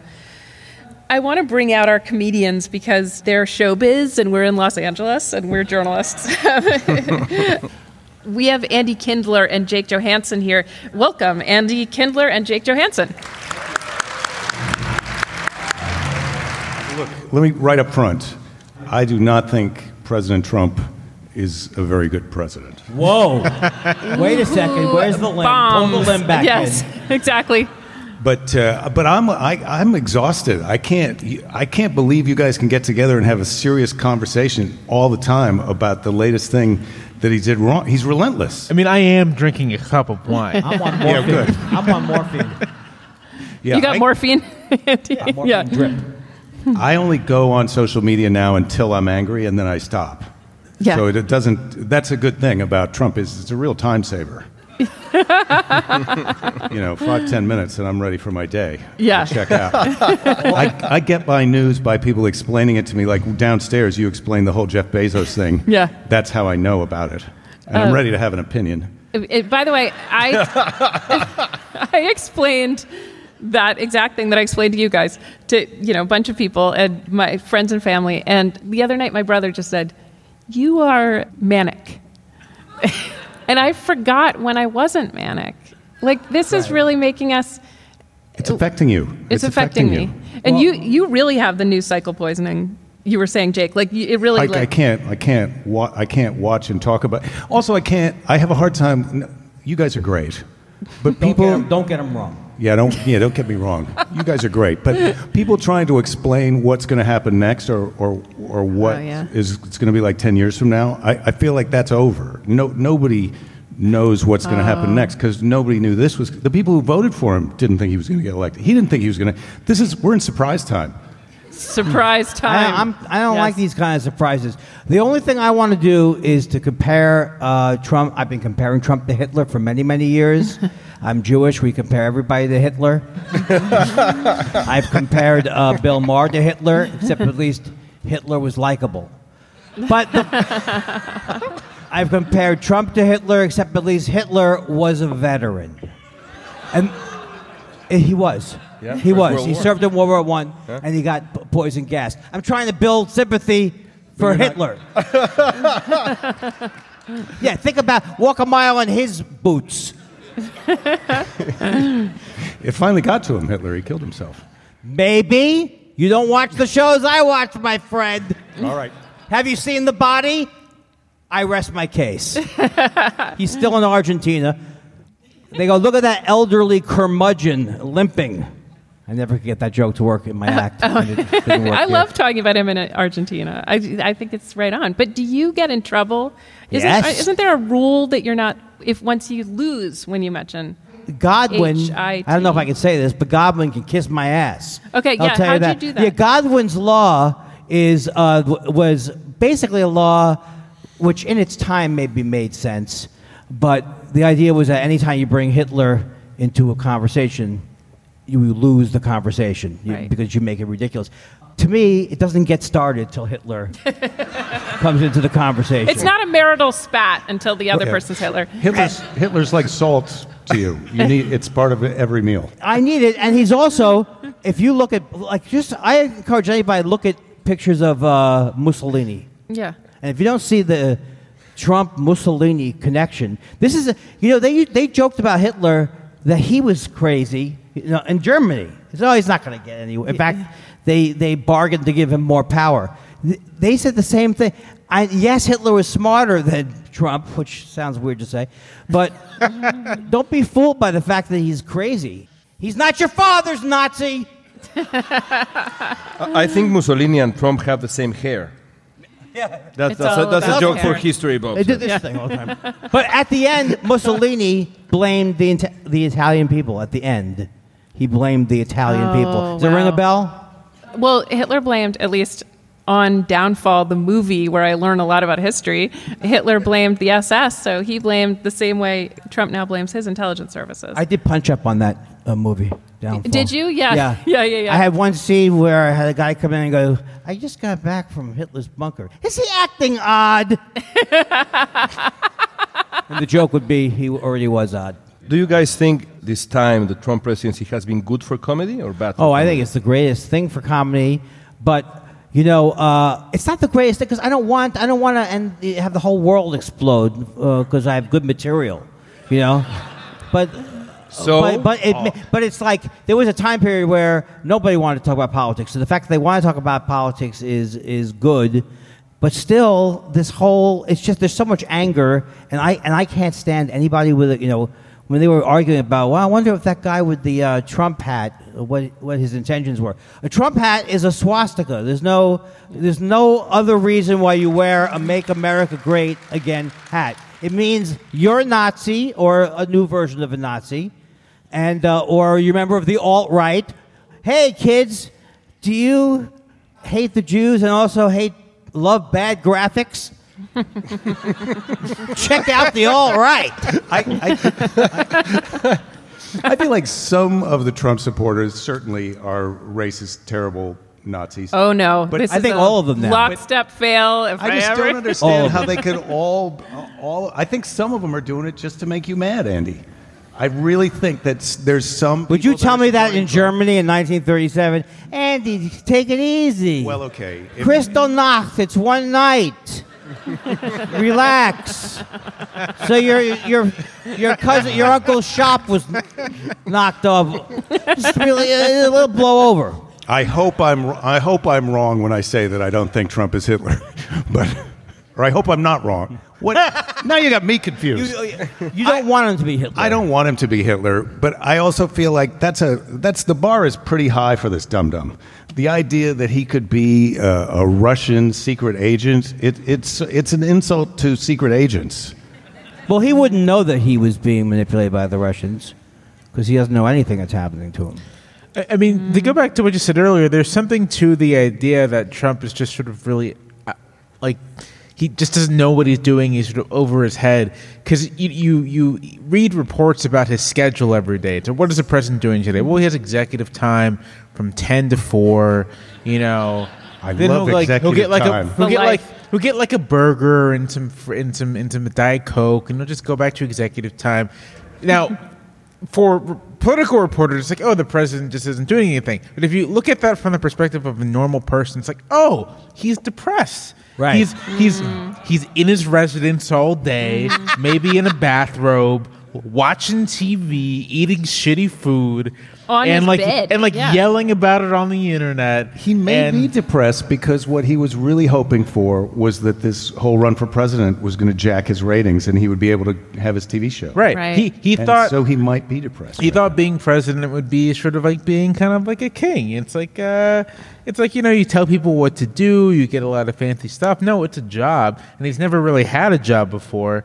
I want to bring out our comedians because they're showbiz and we're in Los Angeles and we're journalists. We have Andy Kindler and Jake Johansson here. Welcome, Andy Kindler and Jake Johansson. Look, let me right up front. I do not think President Trump is a very good president. Whoa. Wait a second. Where's the limb? Bombs. Pull the limb back yes, in. Yes, exactly. But uh, but I'm I, I'm exhausted. I can't I can't believe you guys can get together and have a serious conversation all the time about the latest thing that he did wrong. He's relentless. I mean, I am drinking a cup of wine. I'm on morphine. Yeah, good. I'm on morphine. Yeah, you got I, morphine? Yeah, morphine yeah. drip. I only go on social media now until I'm angry, and then I stop. Yeah. So it doesn't. That's a good thing about Trump, is it's a real time saver. You know, five, ten minutes and I'm ready for my day. Yeah. To check out. I, I get my news by people explaining it to me, like downstairs you explained the whole Jeff Bezos thing. Yeah. That's how I know about it. And Uh, I'm ready to have an opinion. It, it- by the way, I I explained that exact thing that I explained to you guys to, you know, a bunch of people and my friends and family. And the other night my brother just said, "You are manic." And I forgot when I wasn't manic. Like, this is really making us... It's affecting you. It's, affecting, me. you. And Well- you you really have the news cycle poisoning. You were saying, Jake, like, you- it really... I, like, I can't. I can't. Wa- I can't watch and talk about. Also, I can't. I have a hard time. n- You guys are great, but Don't people. get 'em- don't get them wrong. Yeah, don't. Yeah, don't get me wrong. You guys are great, but people trying to explain what's going to happen next, or or or what Oh, yeah. is it's going to be like ten years from now. I, I feel like that's over. No, nobody, knows what's going to happen next, because nobody knew this was. The people who voted for him didn't think he was going to get elected. He didn't think he was going to. This is we're in surprise time. Surprise time. I, I'm, I don't Yes. like these kind of surprises. The only thing I want to do is to compare uh, Trump. I've been comparing Trump to Hitler for many, many years. I'm Jewish. We compare everybody to Hitler. I've compared uh, Bill Maher to Hitler, except at least Hitler was likable. But the, I've compared Trump to Hitler, except at least Hitler was a veteran. And he was. Yeah, he First was. World He War. served in World War One, Huh? and he got p- poison gas. I'm trying to build sympathy for Hitler. Yeah, think about walk a mile in his boots. It finally got to him. Hitler. He killed himself. Maybe you don't watch the shows I watch, my friend. All right. Have you seen the body? I rest my case. He's still in Argentina. They go, look at that elderly curmudgeon limping. I never could get that joke to work in my act. It didn't work I here. love talking about him in Argentina. I, I think it's right on. But do you get in trouble? Isn't, Yes. Isn't there a rule that you're not, if once you lose when you mention? Godwin, H I T. I don't know if I can say this, but Godwin can kiss my ass. Okay, I'll yeah, tell how'd you that. do that? Yeah, Godwin's law is uh, w- was basically a law which in its time maybe made sense, but the idea was that anytime you bring Hitler into a conversation, you lose the conversation you, Right. because you make it ridiculous. To me, it doesn't get started till Hitler comes into the conversation. It's not a marital spat until the other Yeah. person's Hitler. Hitler's Hitler's like salt to you. You need. It's part of every meal. I need it, and he's also. If you look at like just, I encourage anybody to look at pictures of uh, Mussolini, Yeah. and if you don't see the Trump Mussolini connection, this is a, you know they they joked about Hitler that he was crazy, you know, in Germany. So he's not going to get anywhere. In fact, they they bargained to give him more power. Th- They said the same thing. I, yes, Hitler was smarter than Trump, which sounds weird to say, but don't be fooled by the fact that he's crazy. He's not your father's Nazi. I I think Mussolini and Trump have the same hair. Yeah. That's, It's that's, a, all that's a about joke hair. for history, Bob. They did this thing all the time. But at the end, Mussolini blamed the Ita- the Italian people. At the end, he blamed the Italian Oh, people. Does it ring a wow. bell? Well, Hitler blamed, at least on Downfall, the movie where I learn a lot about history, Hitler blamed the S S, so he blamed the same way Trump now blames his intelligence services. I did punch up on that uh, movie. Downfall. Did you? Yeah. Yeah. Yeah, yeah, yeah. I had one scene where I had a guy come in and go, "I just got back from Hitler's bunker. Is he acting odd?" And the joke would be, he already was odd. Do you guys think this time the Trump presidency has been good for comedy or bad for Oh, I comedy? think it's the greatest thing for comedy, but you know, uh, it's not the greatest thing because I don't want I don't want to and have the whole world explode because I have good material, you know. But So? but but, it, but it's like there was a time period where nobody wanted to talk about politics. So the fact that they want to talk about politics is is good. But still, this whole it's just there's so much anger, and I and I can't stand anybody with it. You know, when they were arguing about, well, I wonder if that guy with the uh, Trump hat, what what his intentions were. A Trump hat is a swastika. There's no there's no other reason why you wear a "Make America Great Again" hat. It means you're a Nazi or a new version of a Nazi, and uh, or you're a member of the alt-right. Hey, kids, do you hate the Jews and also hate love bad graphics? Check out the alt-right. I, I, I feel like some of the Trump supporters certainly are racist, terrible Nazis. Oh no! But this I is think a all of them now. Lockstep fail. If I, I just ever... don't All understand of how them. they could all, all. I think some of them are doing it just to make you mad, Andy. I really think that s- there's some. Would you people tell are me that supporting in Trump. Germany in nineteen thirty-seven? Andy, take it easy. Well, okay. If- Kristallnacht, it's one night. Relax. So your your your cousin, your uncle's shop was knocked off. Just really a, a little blow over. I hope I'm. I hope I'm wrong when I say that I don't think Trump is Hitler, but or I hope I'm not wrong. What? Now you got me confused. You don't want him to be Hitler. I don't want him to be Hitler, but I also feel like that's a that's the bar is pretty high for this dum dum. The idea that he could be a, a Russian secret agent, it, it's it's an insult to secret agents. Well, he wouldn't know that he was being manipulated by the Russians because he doesn't know anything that's happening to him. I I mean, to go back to what you said earlier, there's something to the idea that Trump is just sort of really, uh, like, he just doesn't know what he's doing. He's sort of over his head. Because you, you you read reports about his schedule every day. So what is the president doing today? Well, he has executive time from ten to four, you know. I then love he'll, like, executive he'll get like time. A, he'll The get like life. he'll get like a burger and some fr- and some and some Diet Coke, and he'll just go back to executive time. Now, for r- political reporters, it's like, oh, the president just isn't doing anything. But if you look at that from the perspective of a normal person, it's like, oh, he's depressed. Right. He's he's he's in his residence all day, maybe in a bathrobe, watching T V, eating shitty food, On and his like bed, and like yeah. yelling about it on the internet. He may and, be depressed because what he was really hoping for was that this whole run for president was going to jack his ratings and he would be able to have his T V show. right. Right. He he And thought so he might be depressed. He right thought being president would be sort of like being kind of like a king. It's like, uh, it's like, you know, you tell people what to do, you get a lot of fancy stuff. No, it's a job, and he's never really had a job before,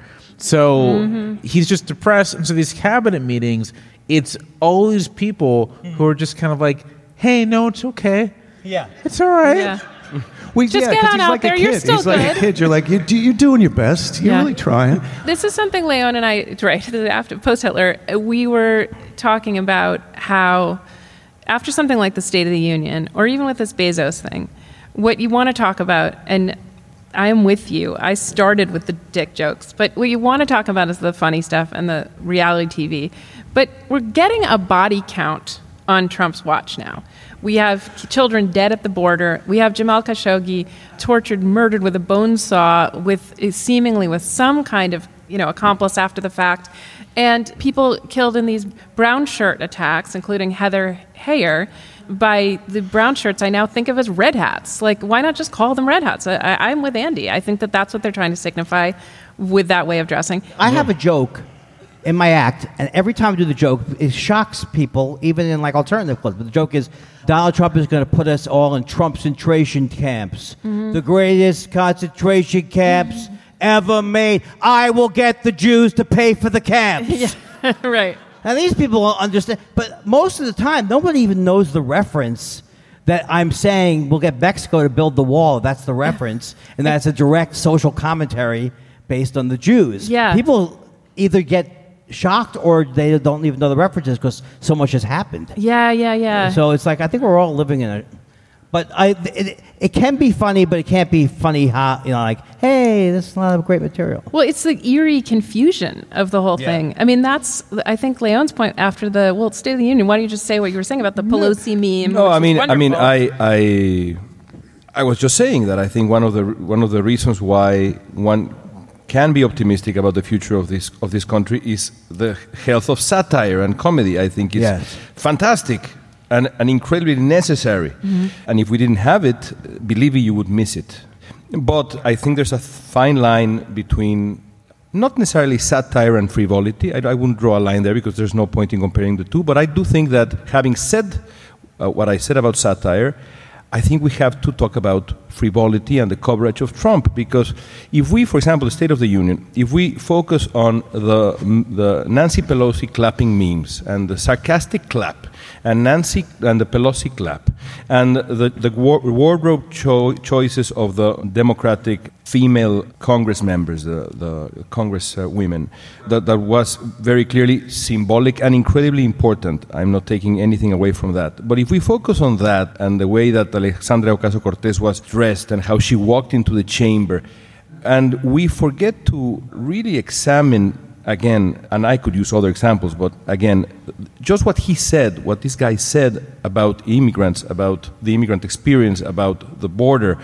so he's just depressed. And so these cabinet meetings, it's all these people who are just kind of like, hey, no, it's okay, Yeah. it's all right. Yeah. Well, Just yeah, get 'cause on he's out like a there. You're kid. still he's like good. a kid. You're like, you, do- you're doing your best. You're Yeah. really trying. This is something Leon and I, right, after post-Hitler, we were talking about how after something like the State of the Union, or even with this Bezos thing, what you want to talk about, and I am with you, I started with the dick jokes, but what you want to talk about is the funny stuff and the reality T V. But we're getting a body count on Trump's watch now. We have children dead at the border. We have Jamal Khashoggi tortured, murdered with a bone saw, with seemingly with some kind of, you know, accomplice after the fact, and people killed in these brown shirt attacks, including Heather Heyer. By the brown shirts, I now think of as red hats. Like, why not just call them red hats? I, I, I'm with Andy. I think that that's what they're trying to signify with that way of dressing. I have a joke in my act, and every time I do the joke, it shocks people, even in like alternative clubs. But the joke is Donald Trump is going to put us all in Trump concentration camps, the greatest concentration camps ever made. I will get the Jews to pay for the camps. Right. Now these people don't understand, but most of the time, nobody even knows the reference that I'm saying. We'll get Mexico to build the wall. That's the reference, and that's a direct social commentary based on the Jews. Yeah. People either get shocked or they don't even know the references because so much has happened. Yeah, yeah, yeah. So it's like I think we're all living in a. But I, it, it can be funny, but it can't be funny. How you know, like, hey, this is a lot of great material. Well, it's the eerie confusion of the whole Yeah. thing. I mean, that's, I think, Leon's point after the, well, State of the Union. Why don't you just say what you were saying about the Pelosi meme? No, which I is mean, I mean, wonderful. I, I, I was just saying that I think one of the one of the reasons why one can be optimistic about the future of this of this country is the health of satire and comedy. I think it's Yes. fantastic and, and incredibly necessary. And if we didn't have it, believe me, you would miss it. But I think there's a fine line between not necessarily satire and frivolity. I, I wouldn't draw a line there because there's no point in comparing the two. But I do think that having said uh, what I said about satire, I think we have to talk about frivolity and the coverage of Trump, because if we, for example, the State of the Union, if we focus on the, the Nancy Pelosi clapping memes and the sarcastic clap and Nancy and the Pelosi clap and the, the war, wardrobe cho- choices of the Democratic female Congress members, the, the Congress uh, women, that, that was very clearly symbolic and incredibly important. I'm not taking anything away from that. But if we focus on that and the way that Alexandria Ocasio-Cortez was dressed and how she walked into the chamber, and we forget to really examine, again, and I could use other examples, but again, just what he said, what this guy said about immigrants, about the immigrant experience, about the border,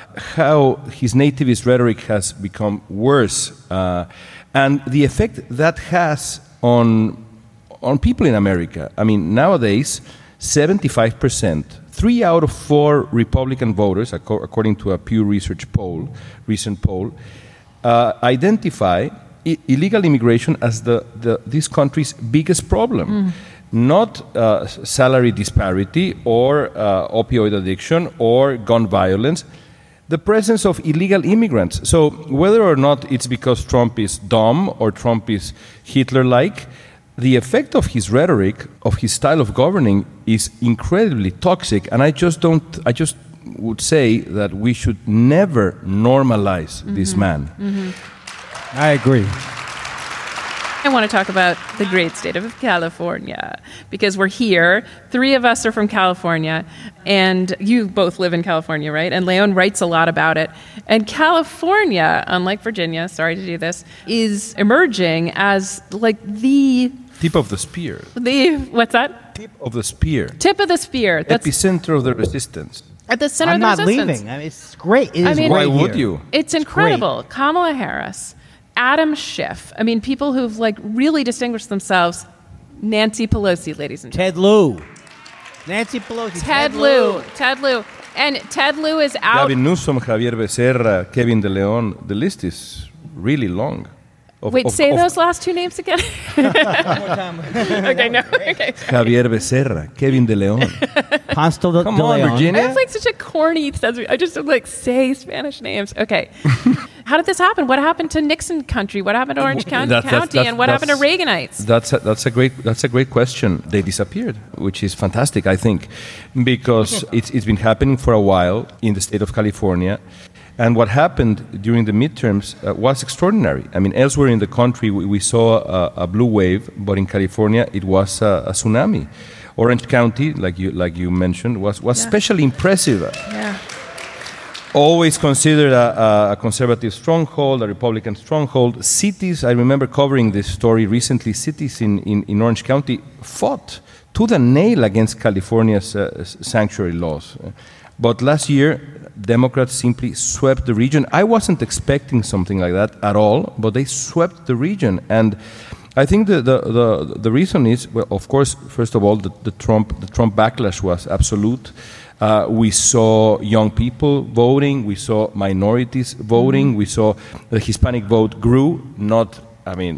how his nativist rhetoric has become worse, uh, and the effect that has on on people in America. I mean, nowadays, seventy-five percent, three out of four Republican voters, ac- according to a Pew Research poll, recent poll, uh, identify I- illegal immigration as the, the this country's biggest problem. Mm. Not uh, salary disparity or uh, opioid addiction or gun violence. the presence of illegal immigrants. So whether or not it's because Trump is dumb or Trump is Hitler-like, the effect of his rhetoric, of his style of governing, is incredibly toxic. And I just don't, I just would say that we should never normalize mm-hmm. this man. Mm-hmm. I agree. I want to talk about the great state of California because we're here. Three of us are from California, and you both live in California, right? And Leon writes a lot about it. And California, unlike Virginia, sorry to do this, is emerging as like the... Tip of the spear. The, what's that? Tip of the spear. Tip of the spear. That's epicenter of the resistance. At the center I'm of the not resistance. leaving. I mean, it's great. It is I mean, why great would here. you? It's incredible. It's Kamala Harris, Adam Schiff. I mean, people who've like really distinguished themselves. Nancy Pelosi, ladies and gentlemen. Ted Lieu. Nancy Pelosi. Ted, Ted Lieu. Lieu. Ted Lieu. And Ted Lieu is out. Gavin Newsom, Javier Becerra, Kevin De Leon. The list is really long. Of, Wait, of, say of those last two names again. One more time. Okay, no. Okay. Javier Becerra, Kevin De Leon. Ponce de, Come de on, Leon. Virginia. That's like such a corny. I just like say Spanish names. Okay. How did this happen? What happened to Nixon country? What happened to Orange County, That- that- County? that- and what happened to Reaganites? That's a, that's a great that's a great question. They disappeared, which is fantastic, I think, because it's it's been happening for a while in the state of California. And what happened during the midterms uh, was extraordinary. I mean, elsewhere in the country, we, we saw a, a blue wave, but in California, it was a, a tsunami. Orange County, like you like you mentioned, was, was Yeah. especially impressive. Yeah. Always considered a, a conservative stronghold, a Republican stronghold. Cities, I remember covering this story recently, cities in, in, in Orange County fought tooth and nail against California's uh, sanctuary laws. But last year, Democrats simply swept the region. I wasn't expecting something like that at all, but they swept the region. And I think the the, the, the reason is, well, of course, first of all, the, the Trump the Trump backlash was absolute. Uh, we saw young people voting. We saw minorities voting. Mm-hmm. We saw the Hispanic vote grew, not, I mean,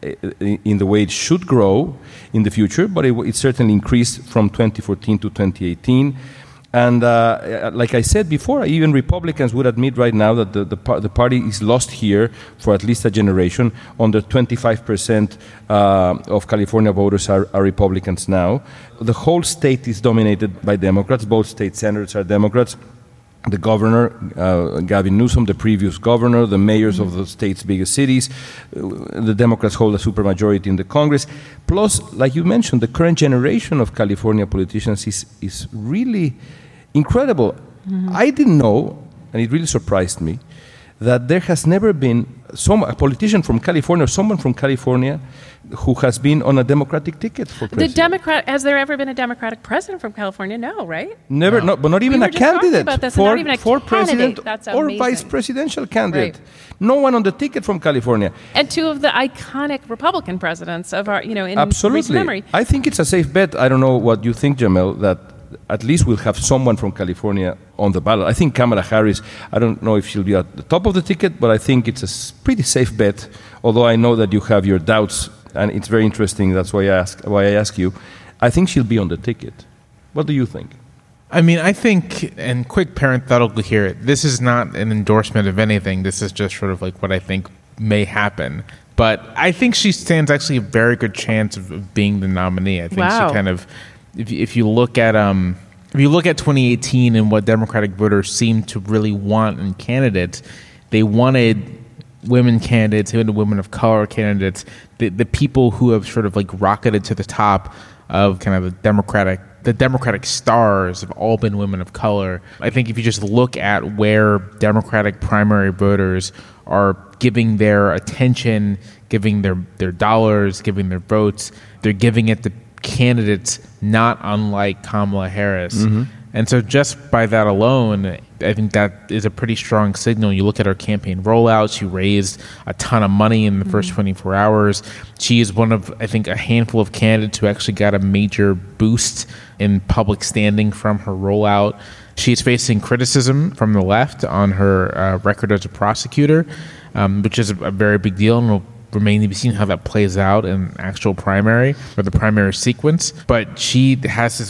in the way it should grow in the future, but it, it certainly increased from twenty fourteen to twenty eighteen. And uh, like I said before, even Republicans would admit right now that the, the, par- the party is lost here for at least a generation. Under twenty-five percent uh, of California voters are, are Republicans now. The whole state is dominated by Democrats. Both state senators are Democrats. The governor, uh, Gavin Newsom, the previous governor, the mayors mm-hmm. of the state's biggest cities, uh, the Democrats hold a supermajority in the Congress. Plus, like you mentioned, the current generation of California politicians is, is really incredible. Mm-hmm. I didn't know, and it really surprised me, that there has never been some a politician from California or someone from California who has been on a Democratic ticket for president. The Democrat, has there ever been a Democratic president from California? No, right? Never, no. no, but not even we a candidate this, for, not even a for candidate. president That's or amazing. vice presidential candidate. Right. No one on the ticket from California. And two of the iconic Republican presidents of our, you know, in Absolutely. recent memory. I think it's a safe bet. I don't know what you think, Jamel, that at least we'll have someone from California on the ballot. I think Kamala Harris, I don't know if she'll be at the top of the ticket, but I think it's a s- pretty safe bet, although I know that you have your doubts, and it's very interesting. That's why I ask, why I ask you. I think she'll be on the ticket. What do you think? I mean, I think, and quick parenthetical here, this is not an endorsement of anything. This is just sort of like what I think may happen. But I think she stands actually a very good chance of, of being the nominee. I think Wow. she kind of, if you, if you look at um, if you look at twenty eighteen and what Democratic voters seem to really want in candidates, they wanted women candidates, they wanted women of color candidates, the the people who have sort of like rocketed to the top of kind of the Democratic. The Democratic stars have all been women of color. I think if you just look at where Democratic primary voters are giving their attention, giving their, their dollars, giving their votes, they're giving it to candidates not unlike Kamala Harris. Mm-hmm. And so just by that alone, I think that is a pretty strong signal. You look at her campaign rollout, she raised a ton of money in the mm-hmm. first twenty-four hours. She is one of, I think, a handful of candidates who actually got a major boost in public standing from her rollout. She is facing criticism from the left on her uh, record as a prosecutor, um, which is a, a very big deal, and will remain to be seen how that plays out in actual primary or the primary sequence. But she has this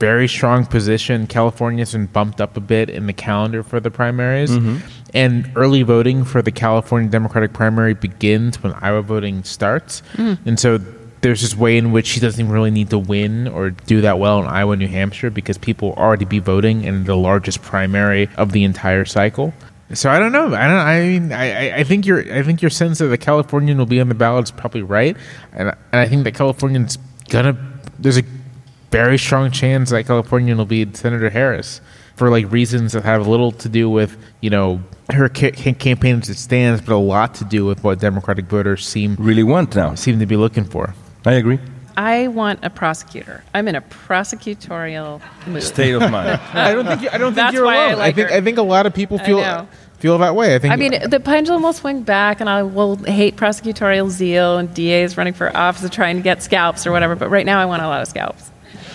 very strong position. California's been bumped up a bit in the calendar for the primaries. Mm-hmm. And early voting for the California Democratic primary begins when Iowa voting starts. Mm. And so there's this way in which she doesn't even really need to win or do that well in Iowa and New Hampshire because people will already be voting in the largest primary of the entire cycle. So I don't know. I don't. I mean, I, I think your I think your sense that the Californian will be on the ballot is probably right, and and I think that Californian's gonna. There's a very strong chance that Californian will be Senator Harris for like reasons that have little to do with you know her ca- campaign as it stands, but a lot to do with what Democratic voters seem really want now seem to be looking for. I agree. I want a prosecutor. I'm in a prosecutorial mood. State of mind. I don't think you, I don't think That's you're why I alone. I, like think her. I think a lot of people I feel know. feel that way. I think. I mean, the pendulum will swing back, and I will hate prosecutorial zeal and D As running for office trying to get scalps or whatever. But right now, I want a lot of scalps.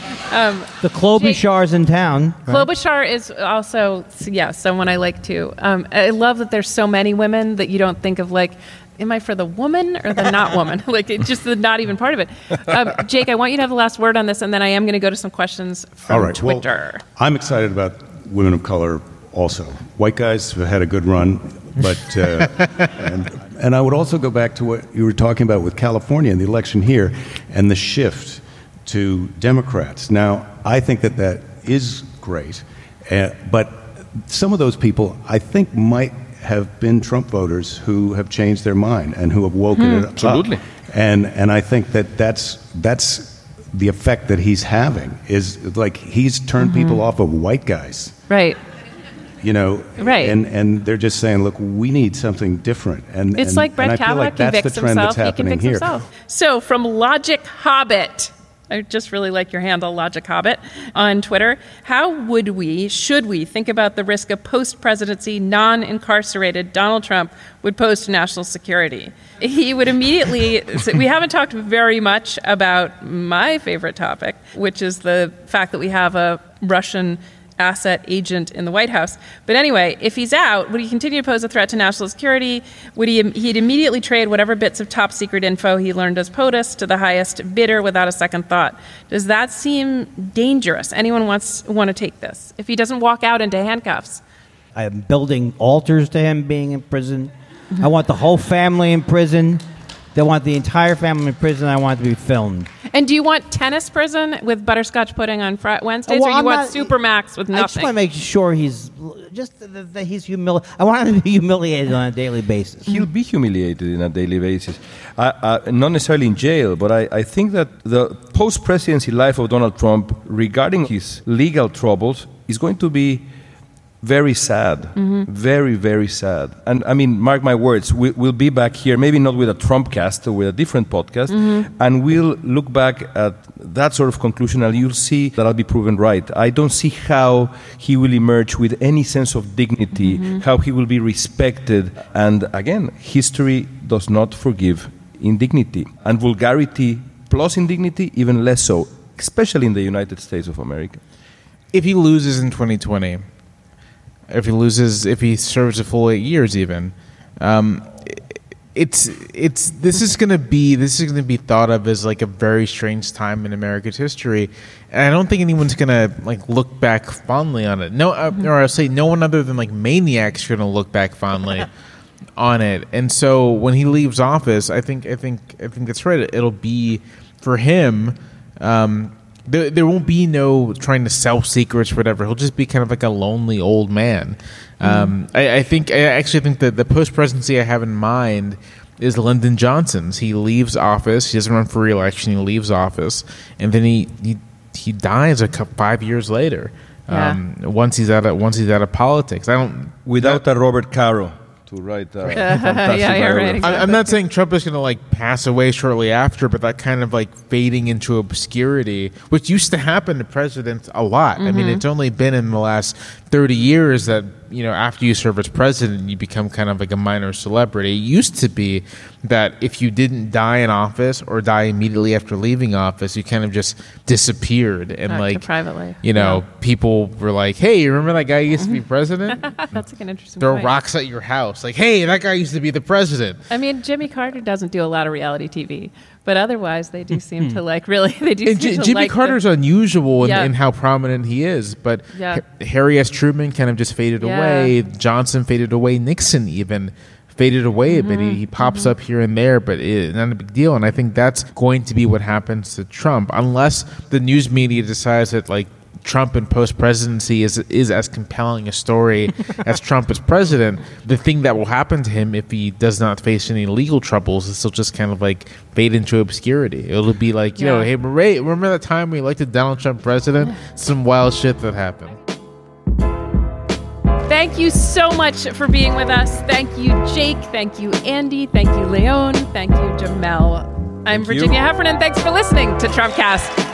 Um, The Klobuchar's in town. Right? Klobuchar is also, yeah, someone I like too. Um, I love that there's so many women that you don't think of like, am I for the woman or the not woman? Like, it's just the not even part of it. Um, Jake, I want you to have the last word on this, and then I am going to go to some questions from All right. Twitter. Well, I'm excited about women of color also. White guys have had a good run, but uh, and, and I would also go back to what you were talking about with California and the election here and the shift to Democrats. Now, I think that that is great, uh, but some of those people I think might have been Trump voters who have changed their mind and who have woken it up. Absolutely. And and I think that that's that's the effect that he's having is like he's turned Mm-hmm. people off of white guys, Right. you know, Right. And and they're just saying, look, we need something different. And It's and, like Brett and I feel Kavanaugh like that's convicts the trend himself. that's He happening convicts here. himself. So from Logic Hobbit, I just really like your handle, Logic Hobbit, on Twitter. How would we, should we, think about the risk a post-presidency, non-incarcerated Donald Trump would pose to national security? He would immediately, so we haven't talked very much about my favorite topic, which is the fact that we have a Russian asset agent in the White House. But anyway, if he's out, would he continue to pose a threat to national security? Would he, he'd immediately trade whatever bits of top secret info he learned as POTUS to the highest bidder without a second thought. Does that seem dangerous? Anyone wants want to take this? If he doesn't walk out into handcuffs. I am building altars to him being in prison. I want the whole family in prison. They want the entire family in prison. I want it to be filmed. And do you want tennis prison with butterscotch pudding on Fri- Wednesdays, Well, or you I'm want not- Supermax with I just nothing? want to make sure he's just that that he's humili- I want him to be humiliated on a daily basis. He'll be humiliated in a daily basis. Uh, uh, not necessarily in jail, but I, I think that the post-presidency life of Donald Trump regarding his legal troubles is going to be very sad. Mm-hmm. Very, very sad. And I mean, mark my words, we, we'll be back here, maybe not with a Trump cast, or with a different podcast, mm-hmm. and we'll look back at that sort of conclusion and you'll see that I'll be proven right. I don't see how he will emerge with any sense of dignity, mm-hmm. how he will be respected. And again, history does not forgive indignity. And vulgarity plus indignity, even less so, especially in the United States of America. If he loses in twenty twenty, if he loses, if he serves a full eight years, even, um, it's it's this is going to be this is going to be thought of as like a very strange time in America's history, and I don't think anyone's going to like look back fondly on it. No, uh, or I'll say no one other than like maniacs are going to look back fondly on it. And so when he leaves office, I think I think I think that's right. It'll be for him. Um, There, there won't be no trying to sell secrets or whatever. He'll just be kind of like a lonely old man. Um, I, I think I actually think that the post-presidency I have in mind is Lyndon Johnson's. He leaves office. He doesn't run for re-election. He leaves office, and then he he, he dies a couple, five years later. Yeah. Um, once he's out of once he's out of politics, I don't Without a Robert Caro to write a fantastic Yeah, you're biography. right. I- I'm not saying Trump is going to like pass away shortly after, but that kind of like fading into obscurity, which used to happen to presidents a lot. Mm-hmm. I mean, it's only been in the last thirty years that, you know, after you serve as president, you become kind of like a minor celebrity. It used to be that if you didn't die in office or die immediately after leaving office, you kind of just disappeared. And Back to like, private life. you know, Yeah. people were like, hey, you remember that guy who used to be president? That's like an interesting Throw point. rocks at your house. house. Like, hey, that guy used to be the president. I mean, Jimmy Carter doesn't do a lot of reality T V, but otherwise they do seem to like really. They do. And seem J- to Jimmy like Carter's the, unusual in, Yeah. in how prominent he is, but Yeah. Ha- Harry S. Truman kind of just faded Yeah. away. Johnson faded away. Nixon even faded away a bit. He, he pops up here and there, but it, not a big deal. And I think that's going to be what happens to Trump, unless the news media decides that like Trump in post-presidency is is as compelling a story as Trump as president. The thing that will happen to him if he does not face any legal troubles is he'll just kind of like fade into obscurity. It'll be like, you Yeah. know, hey, Ray, remember that time we elected Donald Trump president? Some wild shit that happened. Thank you so much for being with us. Thank you, Jake. Thank you, Andy. Thank you, Leon. Thank you, Jamel. I'm Thank you. Virginia Heffernan. Thanks for listening to Trumpcast.